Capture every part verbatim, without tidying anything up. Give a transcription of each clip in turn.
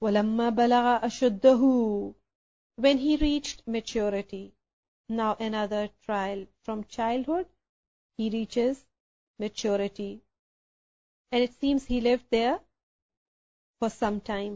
وَلَمَّا بَلَغَ أَشُدَّهُ, when he reached maturity. Now another trial. From childhood, he reaches maturity. And it seems he lived there for some time.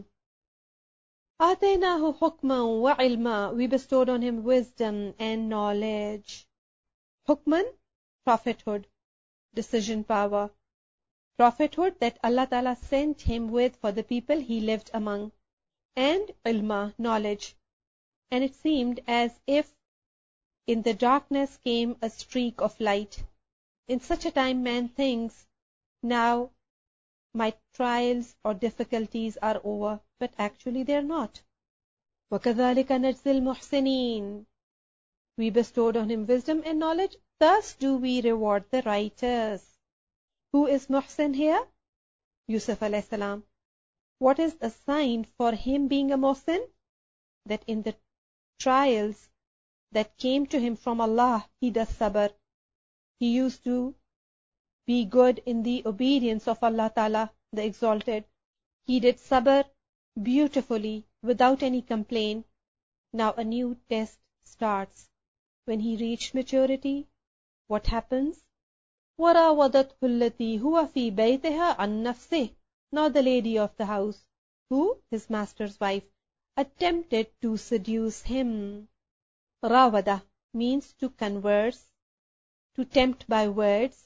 آتَيْنَاهُ حُكْمًا وَعِلْمًا, we bestowed on him wisdom and knowledge. Hukman, prophethood, decision power. Prophethood that Allah Ta'ala sent him with for the people he lived among. And ilma, knowledge. And it seemed as if in the darkness came a streak of light. In such a time man thinks, now my trials or difficulties are over, but actually they're not. وَكَذَلِكَ نَجْزِي الْمُحْسِنِينَ, we bestowed on him wisdom and knowledge, thus do we reward the righteous. Who is Muhsin here? Yusuf alayhi salam. What is a sign for him being a Muhsin? That in the trials that came to him from Allah, he does sabr. He used to be good in the obedience of Allah Ta'ala, the Exalted. He did sabr beautifully, without any complaint. Now a new test starts. When he reached maturity, what happens? وَرَاوَدَتْهُ الَّتِي هُوَ فِي بَيْتِهَا عَنْ نَفْسِهِ. Now the lady of the house, who, his master's wife, attempted to seduce him. Rawada means to converse, to tempt by words,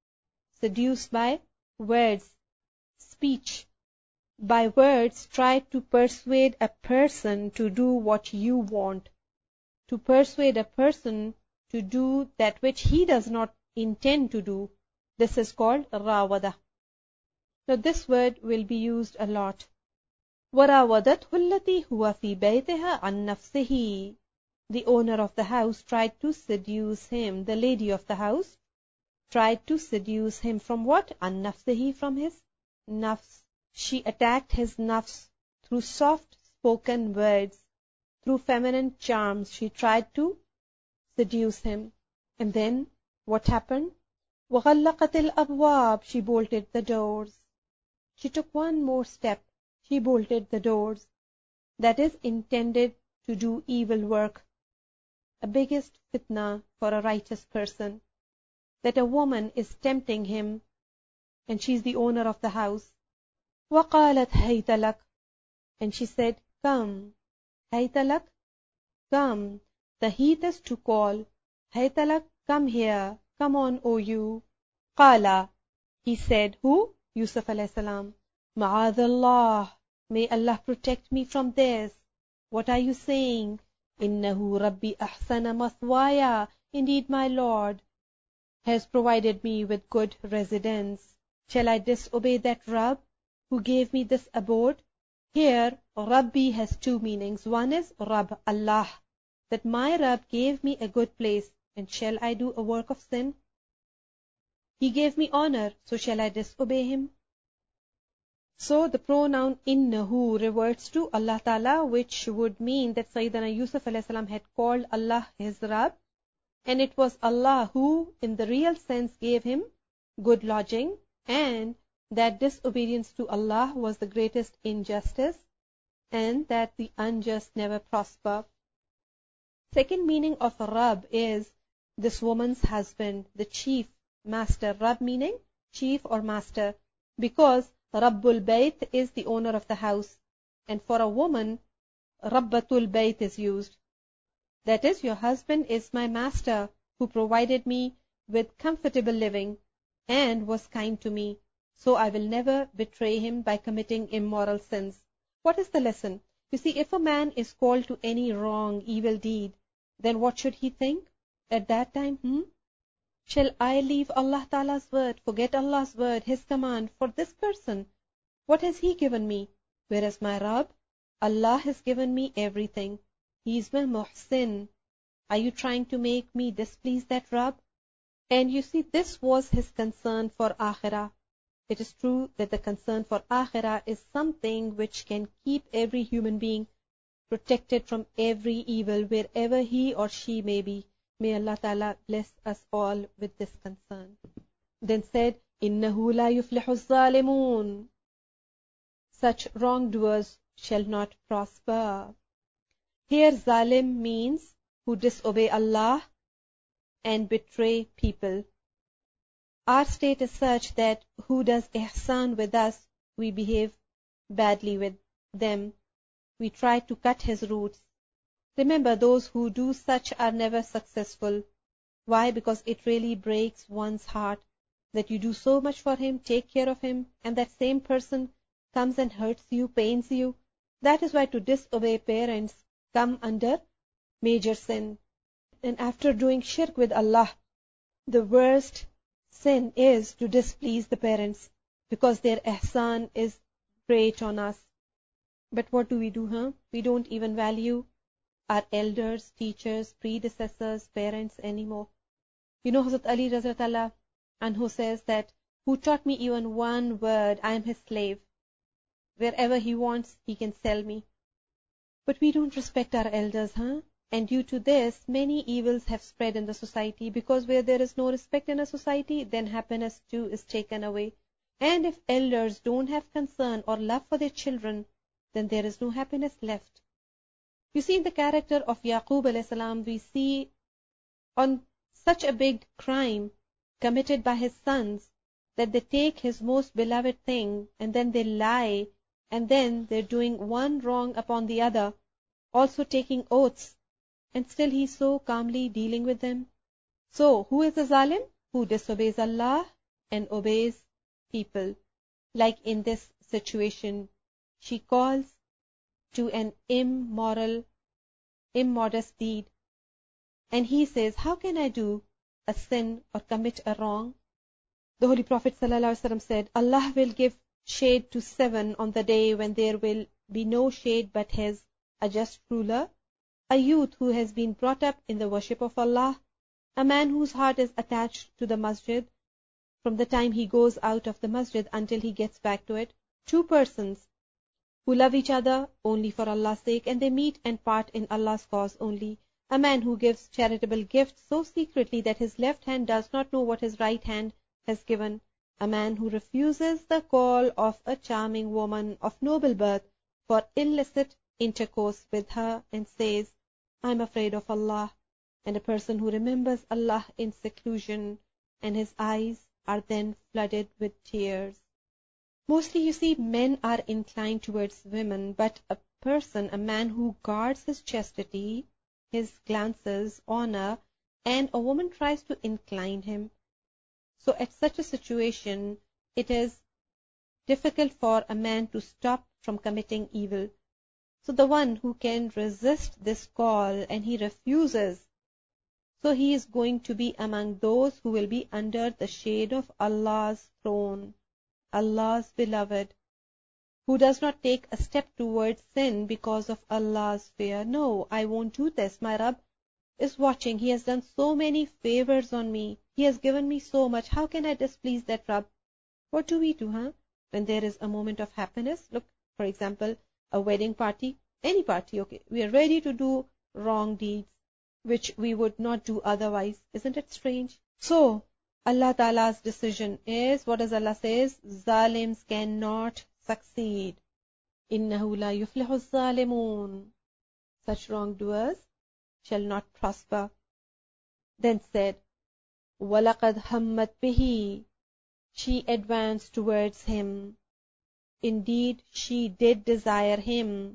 seduce by words, speech. By words, try to persuade a person to do what you want, to persuade a person to do that which he does not intend to do. This is called rawada. Now this word will be used a lot. وَرَاوَدَتْهُ الَّتِي هُوَ فِي بَيْتِهَا عَنْ نَفْسِهِ. The owner of the house tried to seduce him. The lady of the house tried to seduce him from what? عَنْ نَفْسِهِ, from his nafs. She attacked his nafs through soft-spoken words, through feminine charms. She tried to seduce him. And then, what happened? وَغَلَّقَتِ الْأَبْوَابِ. She bolted the doors. She took one more step. She bolted the doors. That is intended to do evil work. A biggest fitna for a righteous person. That a woman is tempting him, and she's the owner of the house. وَقَالَتْ هَيْتَ لَكَ. And she said, come. هَيْتَ لَكَ, come. The heat is to call. هَيْتَ لَكَ, come here. Come on, O you. قَالَ, he said, who? Yusuf alayhi salam. مَعَاذَ اللَّهِ, may Allah protect me from this. What are you saying? إِنَّهُ رَبِّي أَحْسَنَ مَثْوَايَ. Indeed, my Lord has provided me with good residence. Shall I disobey that Rabb who gave me this abode? Here, Rabbi has two meanings. One is Rabb, Allah, that my Rabb gave me a good place, and shall I do a work of sin? He gave me honor, so shall I disobey him? So the pronoun innahu reverts to Allah Ta'ala, which would mean that Sayyidina Yusuf alayhi salam had called Allah his Rabb, and it was Allah who, in the real sense, gave him good lodging, and that disobedience to Allah was the greatest injustice, and that the unjust never prosper. Second meaning of Rabb is this woman's husband, the chief, master. Rabb meaning chief or master, because Rabbul Bayt is the owner of the house, and for a woman, Rabbatul Bayt is used. That is, your husband is my master, who provided me with comfortable living and was kind to me, so I will never betray him by committing immoral sins. What is the lesson? You see, if a man is called to any wrong, evil deed, then what should he think at that time? Hmm? Shall I leave Allah Ta'ala's word, forget Allah's word, his command for this person? What has he given me? Whereas my Rabb, Allah has given me everything. He is my Muhsin. Are you trying to make me displease that Rabb? And you see, this was his concern for Akhirah. It is true that the concern for Akhirah is something which can keep every human being protected from every evil, wherever he or she may be. May Allah Ta'ala bless us all with this concern. Then said, إِنَّهُ لَا يُفْلِحُ الظَّالِمُونَ. such wrongdoers shall not prosper. Here zalim means who disobey Allah and betray people. Our state is such that who does ihsan with us, we behave badly with them. We try to cut his roots. Remember, those who do such are never successful. Why? Because it really breaks one's heart that you do so much for him, take care of him, and that same person comes and hurts you, pains you. That is why to disobey parents come under major sin. And after doing shirk with Allah, the worst sin is to displease the parents, because their ihsan is great on us. But what do we do, huh? We don't even value our elders, teachers, predecessors, parents anymore. You know, Hazrat Ali Razatullah Anhu says that, who taught me even one word, I am his slave. Wherever he wants, he can sell me. But we don't respect our elders, huh? And due to this, many evils have spread in the society, because where there is no respect in a society, then happiness too is taken away. And if elders don't have concern or love for their children, then there is no happiness left. You see, in the character of Yaqub alayhi salam, we see on such a big crime committed by his sons that they take his most beloved thing and then they lie, and then they're doing one wrong upon the other, also taking oaths, and still he's so calmly dealing with them. So, who is a zalim? Who disobeys Allah and obeys people. Like in this situation, she calls to an immoral, immodest deed, and he says, how can I do a sin or commit a wrong? The Holy Prophet ﷺ said, Allah will give shade to seven on the day when there will be no shade but his, a just ruler, a youth who has been brought up in the worship of Allah, a man whose heart is attached to the masjid from the time he goes out of the masjid until he gets back to it, two persons who love each other only for Allah's sake, and they meet and part in Allah's cause only, a man who gives charitable gifts so secretly that his left hand does not know what his right hand has given, a man who refuses the call of a charming woman of noble birth for illicit intercourse with her and says, I am afraid of Allah, and a person who remembers Allah in seclusion and his eyes are then flooded with tears. Mostly, you see, men are inclined towards women, but a person, a man who guards his chastity, his glances, honor, and a woman tries to incline him. So at such a situation, it is difficult for a man to stop from committing evil. So the one who can resist this call and he refuses, so he is going to be among those who will be under the shade of Allah's throne, Allah's beloved, who does not take a step towards sin because of Allah's fear. No, I won't do this. My Rabb is watching. He has done so many favors on me. He has given me so much. How can I displease that Rabb? What do we do, huh? When there is a moment of happiness, look, for example, a wedding party, any party, okay, we are ready to do wrong deeds, which we would not do otherwise. Isn't it strange? So, Allah Ta'ala's decision is, what does Allah says? Zalims cannot succeed. Innahu la yuflihu zalimun. Such wrongdoers shall not prosper. Then said, وَلَقَدْ هَمَّتْ بِهِ. She advanced towards him. Indeed, she did desire him.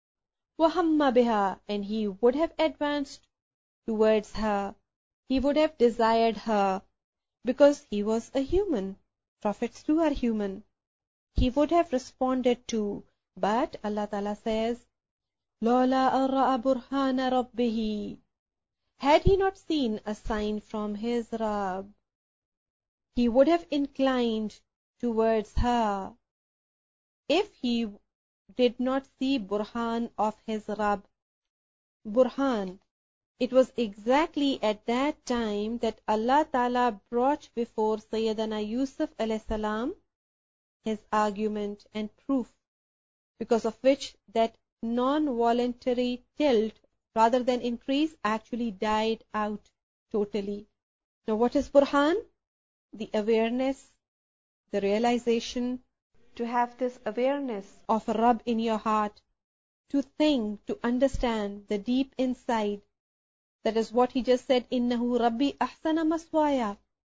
وَهَمَّ بِهَا. And he would have advanced towards her. He would have desired her, because he was a human. Prophets too are human. He would have responded to, but Allah Ta'ala says, لَوْلَا أَن رَأَى بُرْهَانَ رَبِّهِ. Had he not seen a sign from his Rabb, he would have inclined towards her. If he did not see Burhan of his Rabb, Burhan, it was exactly at that time that Allah Ta'ala brought before Sayyidina Yusuf alayhi salam his argument and proof, because of which that non-voluntary tilt rather than increase actually died out totally. Now what is Burhan? The awareness, the realization to have this awareness of a Rabb in your heart, to think, to understand the deep inside. That is what he just said, Innahu Rabbi ahsana maswaya.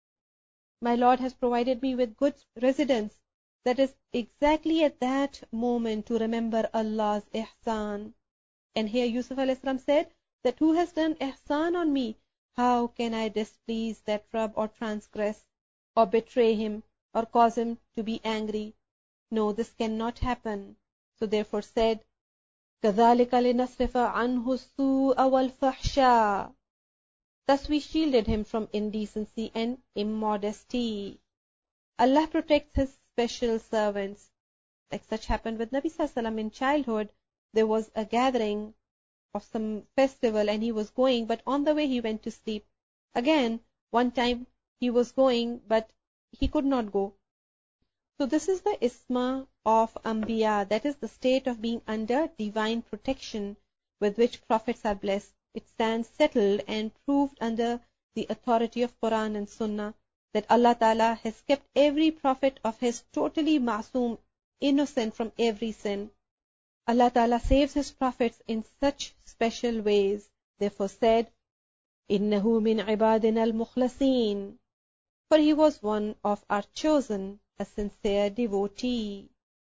My Lord has provided me with good residence. That is exactly at that moment to remember Allah's ihsan. And here Yusuf alayhi salam said that who has done ihsan on me, how can I displease that Rabb or transgress or betray him or cause him to be angry? No, this cannot happen. So therefore said, كَذَلِكَ لِنَصْرِفَ عَنْهُ السُّوءَ وَالْفَحْشَاءَ. Thus we shielded him from indecency and immodesty. Allah protects his special servants. Like such happened with Nabi Sallallahu Alaihi Wasallam in childhood. There was a gathering of some festival and he was going, but on the way he went to sleep. Again, one time he was going, but he could not go. So this is the isma of Anbiya, that is the state of being under divine protection with which prophets are blessed. It stands settled and proved under the authority of Quran and Sunnah that Allah Ta'ala has kept every prophet of his totally masoom, innocent from every sin. Allah Ta'ala saves his prophets in such special ways. Therefore said, Innahu min ibadina al-mukhlasin. For he was one of our chosen, a sincere devotee.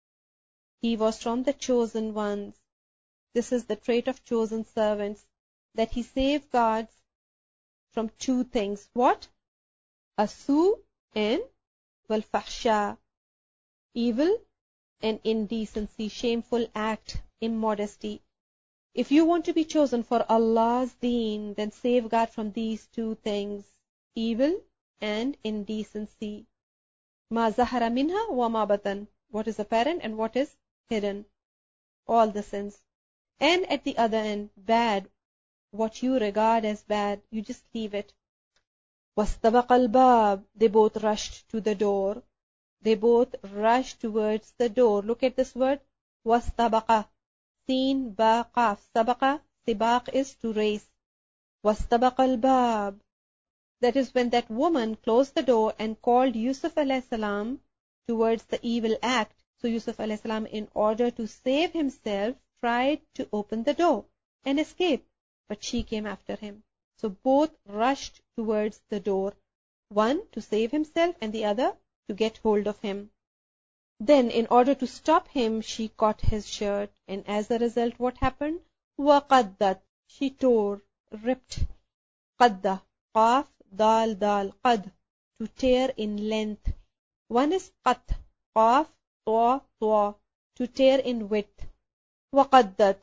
He was from the chosen ones. This is the trait of chosen servants, that he safeguards from two things. What? Asu and wal-fahsha, evil and indecency, shameful act, immodesty. If you want to be chosen for Allah's deen, then safeguard from these two things, evil and indecency. Ma zahara minha wa ma batan. What is apparent and what is hidden. All the sins. And at the other end, bad. What you regard as bad, you just leave it. وَاسْتَبَقَ الْبَابِ. They both rushed to the door. They both rushed towards the door. Look at this word. وَاسْتَبَقَ. Seen, ba, qaf. Sabaqa, sibaq is to race. وَاسْتَبَقَ الْبَابِ. That is when that woman closed the door and called Yusuf alayhi salam towards the evil act. So Yusuf alayhi salam, in order to save himself, tried to open the door and escape. But she came after him. So both rushed towards the door. One to save himself and the other to get hold of him. Then in order to stop him, she caught his shirt. And as a result, what happened? وَقَدَّتْ. She tore, ripped. قَدَّ. Qaf, dal, dal. Qad. To tear in length. One is qat. Qaf, twa, twa. To tear in width. وَقَدَّتْ.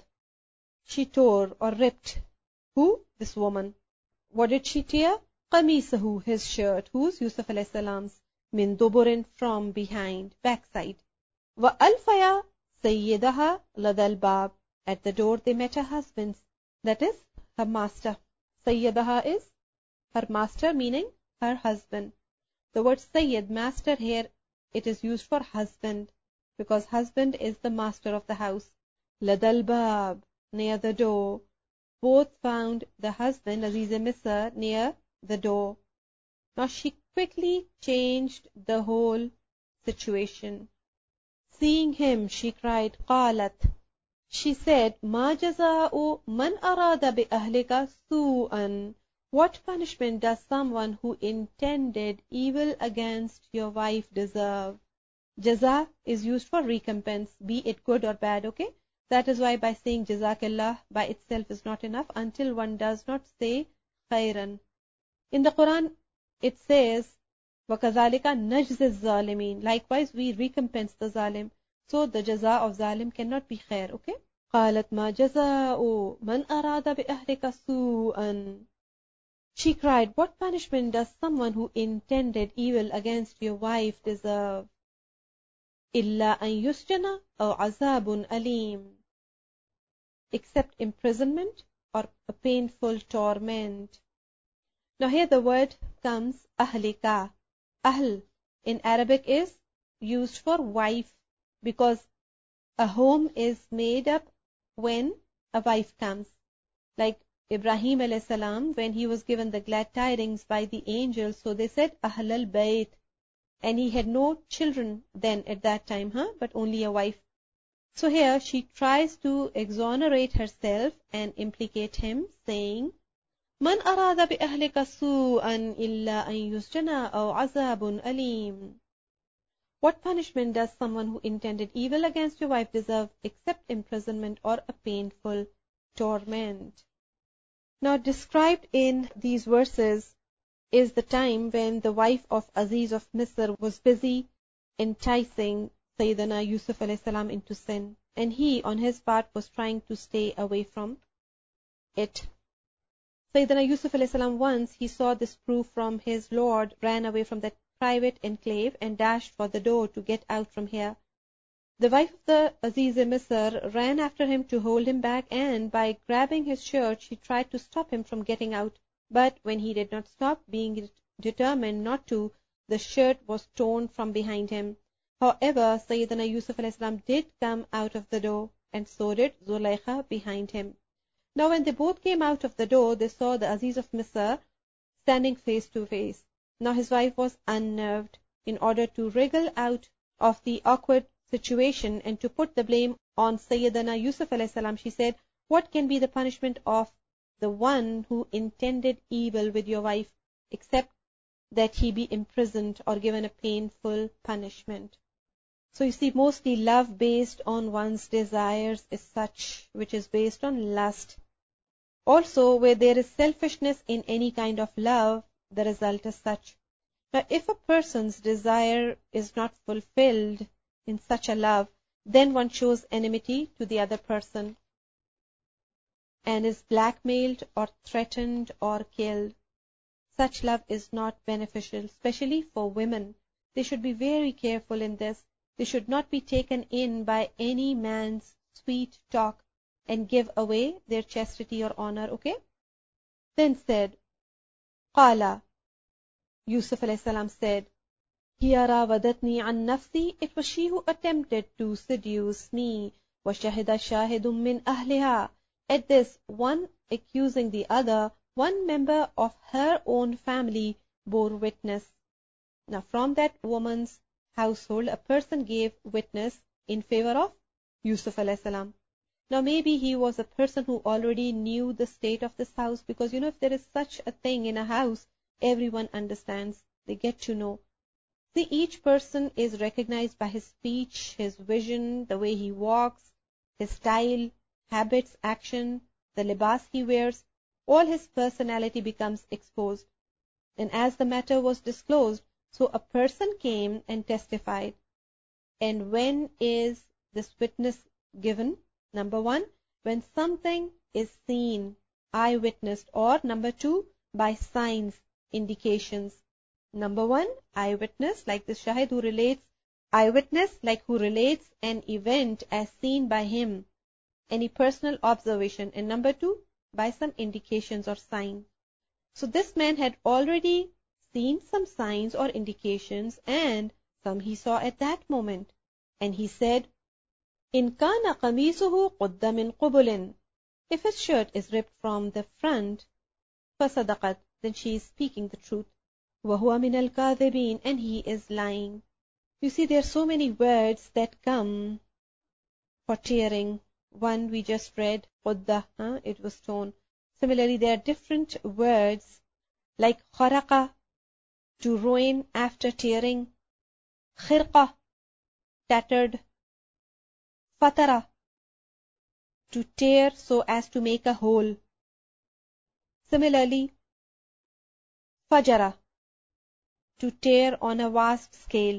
She tore or ripped. Who? This woman. What did she tear? قَمِيسَهُ. His shirt. Whose? Yusuf alayhi salam's. Min duburin. From behind. Backside. وَأَلْفَيَا سَيِّدَهَا لَدَى الْبَابِ. At the door they met her husbands. That is, her master. Sayyidaha is her master, meaning her husband. The word Sayyid, master, here it is used for husband, because husband is the master of the house. لَدَى الْبَابِ. Near the door. Both found the husband, Aziz Misr, near the door. Now she quickly changed the whole situation. Seeing him, she cried, قالت. She said, مَا جَزَاءُ مَنْ أَرَادَ بِأَهْلِكَ سُوءًا. What punishment does someone who intended evil against your wife deserve? Jaza is used for recompense, be it good or bad, okay? That is why by saying Jazakallah by itself is not enough until one does not say khairan. In the Quran, it says, وَكَذَلِكَ نَجْزِ الظَّالِمِينَ. Likewise, we recompense the zalim. So the jaza of zalim cannot be khair, okay? قَالَتْ مَا جَزَاءُ مَنْ أَرَادَ بِأَهْلِكَ سُوءًا. She cried, what punishment does someone who intended evil against your wife deserve? إِلَّا أَن يُسْجَنَ أَوْ عَذَابٌ أَلِيمٌ. Except imprisonment or a painful torment. Now here the word comes ahlika. Ahl in Arabic is used for wife, because a home is made up when a wife comes. Like Ibrahim alayhi salam, when he was given the glad tidings by the angels, so they said Ahl al-Bayt. and he had no children then at that time, huh? But only a wife. So here she tries to exonerate herself and implicate him, saying, من أراد بأهلك سوءا إلا أن يسجن أو عذاب أليم. What punishment does someone who intended evil against your wife deserve except imprisonment or a painful torment? Now described in these verses is the time when the wife of Aziz of Misr was busy enticing Sayyidina Yusuf alayhi salam into sin, and he on his part was trying to stay away from it. Sayyidina Yusuf alayhi salam, once he saw this proof from his Lord, ran away from that private enclave and dashed for the door to get out from here. The wife of the Aziz Misr ran after him to hold him back, and by grabbing his shirt she tried to stop him from getting out. But when he did not stop, being determined not to, the shirt was torn from behind him. However, Sayyidina Yusuf alayhi salam did come out of the door, and so did Zulaykha behind him. Now when they both came out of the door, they saw the Aziz of Misr standing face to face. Now his wife was unnerved. In order to wriggle out of the awkward situation and to put the blame on Sayyidina Yusuf alayhi salam, she said, what can be the punishment of the one who intended evil with your wife, except that he be imprisoned or given a painful punishment? So you see, mostly love based on one's desires is such which is based on lust. Also, where there is selfishness in any kind of love, the result is such. Now, if a person's desire is not fulfilled in such a love, then one shows enmity to the other person and is blackmailed or threatened or killed. Such love is not beneficial, especially for women. They should be very careful in this. They should not be taken in by any man's sweet talk and give away their chastity or honor, okay? Then said, Qala, Yusuf alayhi salam said, Hiya rawadatni an nafsi, it was she who attempted to seduce me. Wa shahida shahidun min ahliha. At this, one accusing the other, one member of her own family bore witness. Now from that woman's household, a person gave witness in favor of Yusuf alayhi salam. Now maybe he was a person who already knew the state of this house, because you know, if there is such a thing in a house, everyone understands, they get to know. See, each person is recognized by his speech, his vision, the way he walks, his style, habits, action, the libas he wears. All his personality becomes exposed. And as the matter was disclosed, so a person came and testified. And when is this witness given? Number one, when something is seen, eye-witnessed, or number two, by signs, indications. Number one, eyewitness, like the shahid who relates, eyewitness, like who relates an event as seen by him, any personal observation. And number two, by some indications or signs. So this man had already seen some signs or indications, and some he saw at that moment. And he said, In kana qamisuhu qudda min qubulin. If his shirt is ripped from the front, fasadaqat, then she is speaking the truth. وَهُوَ مِنَ الْكَاذِبِينَ, and he is lying. You see, there are so many words that come for tearing. One we just read, qudda, huh? It was torn. Similarly, there are different words like kharaqa, to ruin after tearing, khirqa, tattered, fatara, to tear so as to make a hole. Similarly, fajara, to tear on a vast scale.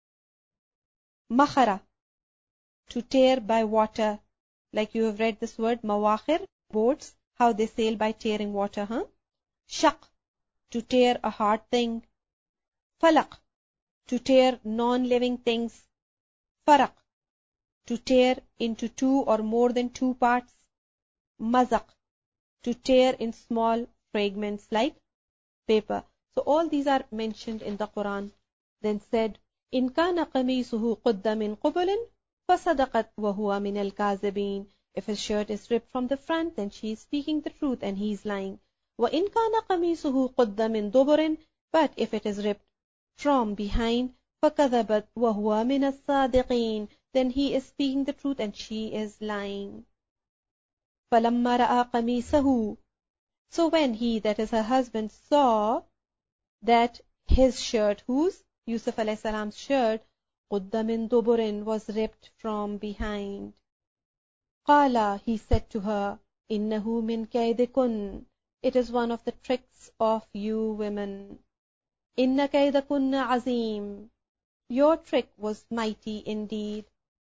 Makhara, to tear by water. Like you have read this word, mawakhir, boats, how they sail by tearing water, huh? Shaq, to tear a hard thing. Falaq, to tear non-living things. Faraq, to tear into two or more than two parts. Mazaq, to tear in small fragments like paper. So all these are mentioned in the Quran. Then said, In kana qamisuhu qudda min qubulin, fasadaqat wa huwa min al-kazibin. If his shirt is ripped from the front, then she is speaking the truth and he is lying. Wa in kana qamisuhu qudda min duburin, but if it is ripped from behind, فَكَذَبَتْ وَهُوَ مِنَ الصَّادِقِينَ. Then he is speaking the truth and she is lying. فَلَمَّا رَأَى قَمِيصَهُ. So when he, that is her husband, saw that his shirt, whose? Yusuf alayhi salam's shirt, قُدَّ مِن دُبُرٍ, was ripped from behind. قَالَ, he said to her, إِنَّهُ مِن كَيْدِكُنَّ, it is one of the tricks of you women. إِنَّ كَيْدَكُنَّ عَظِيمٌ, your trick was mighty indeed.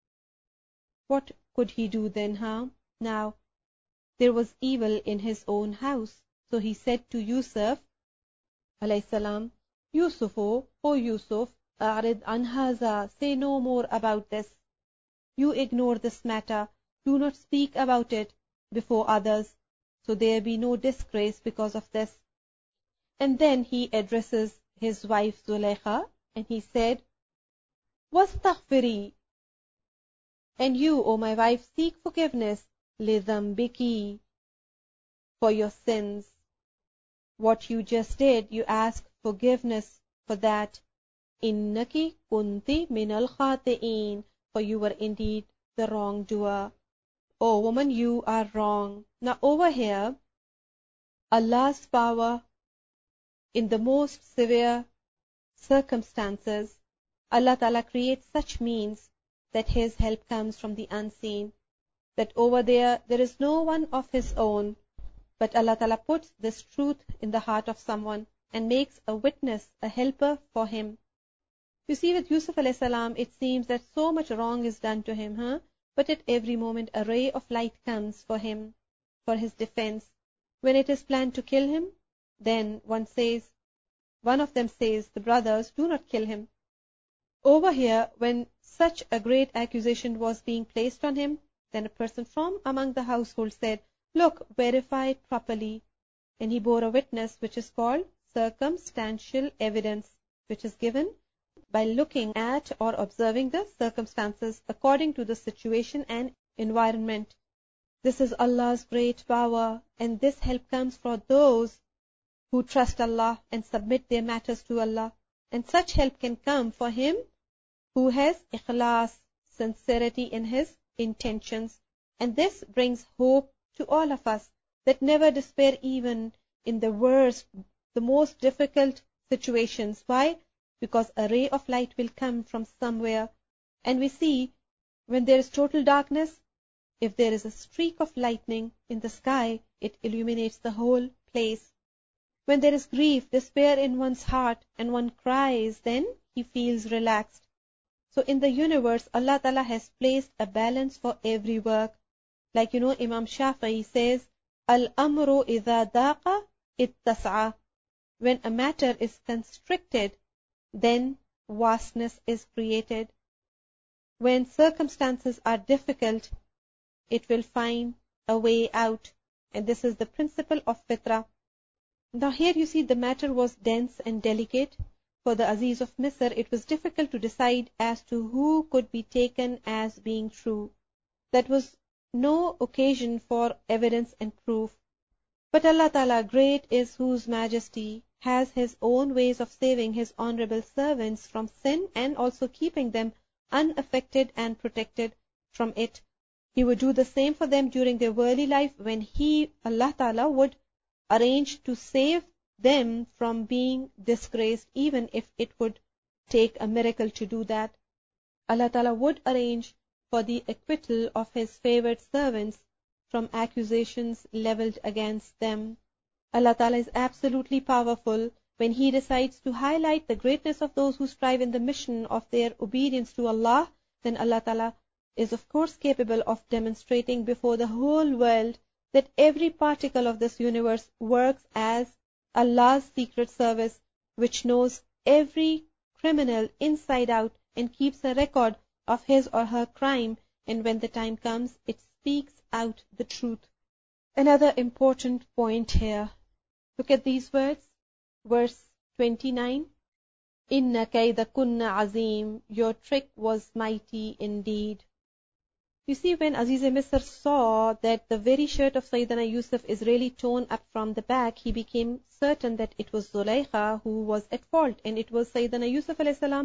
What could he do then, huh? Now, there was evil in his own house. So he said to Yusuf alayhi salam, Yusufu, O Yusuf, أَعْرِضْ عَنْ هَذَا, say no more about this. You ignore this matter. Do not speak about it before others, so there be no disgrace because of this. And then he addresses his wife Zulaykha, and he said, وَاسْتَغْفِرِي, and you, O my wife, seek forgiveness, لِذَنْبِكِ, for your sins. What you just did, you ask forgiveness for that. إِنَّكِ كُنْتِ مِنَ الْخَاطِئِينَ, for you were indeed the wrongdoer. Oh woman, you are wrong. Now over here, Allah's power in the most severe circumstances, Allah Ta'ala creates such means that His help comes from the unseen. That over there, there is no one of His own, but Allah Ta'ala puts this truth in the heart of someone and makes a witness, a helper for him. You see, with Yusuf alayhi salam, it seems that so much wrong is done to him, huh? But at every moment a ray of light comes for him, for his defense. When it is planned to kill him, then one says, one of them says, the brothers, do not kill him. Over here, when such a great accusation was being placed on him, then a person from among the household said, look, verify it properly. And he bore a witness which is called circumstantial evidence, which is given by looking at or observing the circumstances according to the situation and environment. This is Allah's great power, and this help comes for those who trust Allah and submit their matters to Allah. And such help can come for him who has ikhlas, sincerity in his intentions. And this brings hope to all of us, that never despair even in the worst, the most difficult situations. Why? Because a ray of light will come from somewhere. And we see, when there is total darkness, if there is a streak of lightning in the sky, it illuminates the whole place. When there is grief, despair in one's heart, and one cries, then he feels relaxed. So in the universe, Allah Ta'ala has placed a balance for every work. Like, you know, Imam Shafi'i says, Al-amru idha daqa ittas'a. When a matter is constricted, then vastness is created. When circumstances are difficult, it will find a way out. And this is the principle of fitrah. Now here you see the matter was dense and delicate. For the Aziz of Misr, it was difficult to decide as to who could be taken as being true. That was no occasion for evidence and proof. But Allah Ta'ala, great is whose majesty, has His own ways of saving His honorable servants from sin and also keeping them unaffected and protected from it. He would do the same for them during their worldly life when He, Allah Ta'ala, would arrange to save them from being disgraced, even if it would take a miracle to do that. Allah Ta'ala would arrange for the acquittal of His favored servants from accusations leveled against them. Allah Ta'ala is absolutely powerful. When He decides to highlight the greatness of those who strive in the mission of their obedience to Allah, then Allah Ta'ala is of course capable of demonstrating before the whole world that every particle of this universe works as Allah's secret service, which knows every criminal inside out and keeps a record of his or her crime, and when the time comes, it speaks out the truth. Another important point here. Look at these words. Verse twenty-nine. Inna kaydakunna azim. Your trick was mighty indeed. You see, when Aziz Misr saw that the very shirt of Sayyidina Yusuf is really torn up from the back, he became certain that it was Zulaykha who was at fault, and it was Sayyidina Yusuf alayhi salam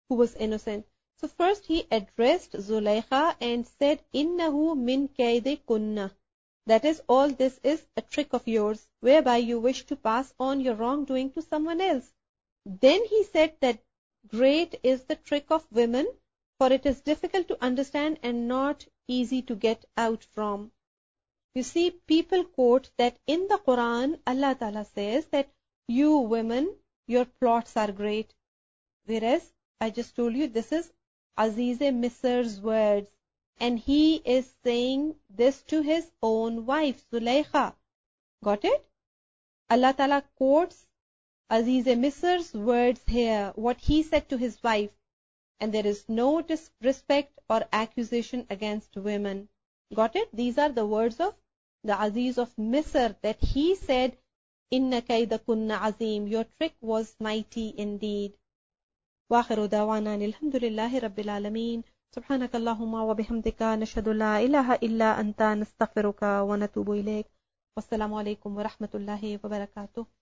who was innocent. So first he addressed Zulaykha and said, Innahu min kaide kunna. That is, all this is a trick of yours, whereby you wish to pass on your wrongdoing to someone else. Then he said that great is the trick of women, for it is difficult to understand and not easy to get out from. You see, people quote that in the Quran, Allah Ta'ala says that you women, your plots are great. Whereas, I just told you, this is Aziz Misr's words. And he is saying this to his own wife, Zulaykha. Got it? Allah Ta'ala quotes Aziz Misr's words here, what he said to his wife. And there is no disrespect or accusation against women. Got it? These are the words of the Aziz of Misr that he said, Inna kayda kunna azim. Your trick was mighty indeed. وآخر دعوانا الحمد لله رب العالمين سبحانك اللهم وبحمدك نشهد لا إله إلا أنت نستغفرك ونتوب إليك والسلام عليكم ورحمة الله وبركاته.